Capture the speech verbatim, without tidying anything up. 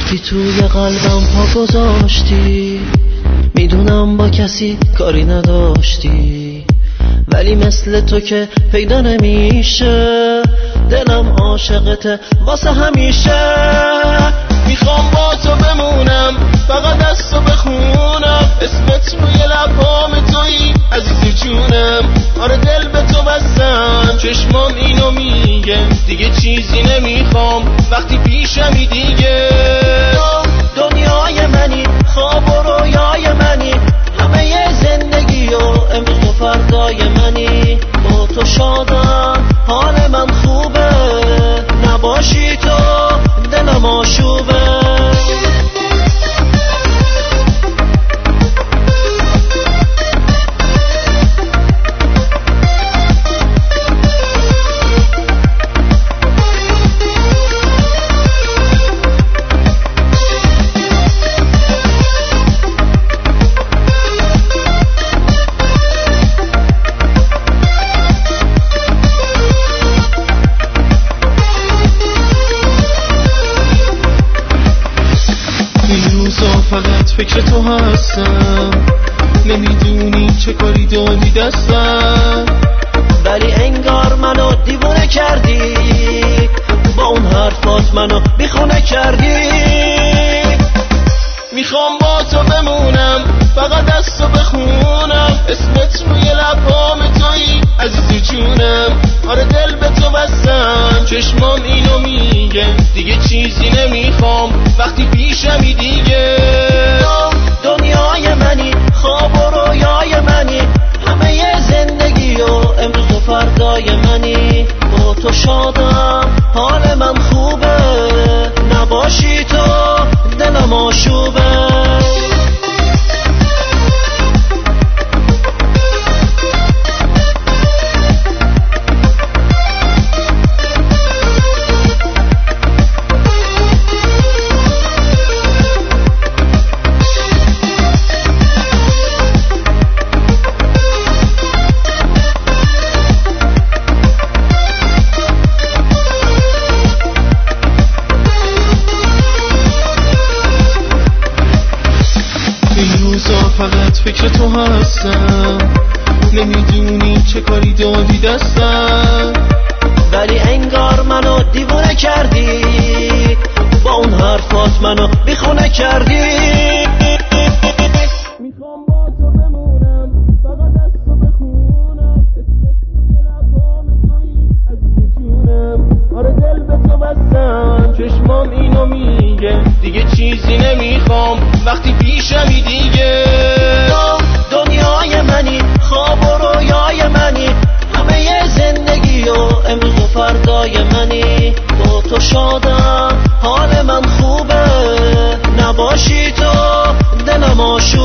وقتی توی قلبم پا گذاشتی، میدونم با کسی کاری نداشتی، ولی مثل تو که پیدا نمیشه. دلم عاشقته واسه همیشه. میخوام با تو بمونم، فقط از تو بخونم، اسمت روی لبام تویی عزیز جونم. آره دل به تو بستم، چشمام اینو میگه، دیگه چیزی نمیخوام وقتی پیشمی دیگه. دنیای منی، خواب و رویای منی، همه زندگی و امروز و فردای منی. با تو شادم، حال من خوبه، نباشی تو دلم آشوبه. فقط فکر تو هستم، نمیدونی چه کاری دادی دستم، ولی انگار منو دیوونه کردی، با اون حرفات منو بیخونه کردی. میخوام با تو بمونم، فقط از تو بخونم، اسمت روی لبام تویی عزیز جونم. آره دل به تو بستم، چشمام اینو میگه، دیگه چیزی نمیخوام وقتی پیشمی دیگه. دنیای منی، خواب و رویای منی، همه زندگی و امروز و فردای منی. با تو شادم، حال من خوبه، نباشی تو دلم آشوبه. فقط فکر تو هستم، نمیدونی چه کاری دادی دستم، ولی انگار منو دیوونه کردی، با اون حرفات منو بیخونه کردی. میخوام با تو بمونم، فقط از تو بخونم، اسمت روی لبام تویی عزیز جونم. آره دل به تو بستم، چشمام اینو میگه، دیگه چیزی نمیخوام وقتی پیشمی دیگه. دنیای منی، خواب و رویای منی، همه زندگی و امروز و فردای منی. با تو شادم، حال من خوبه، نباشی تو دلم آشوبه.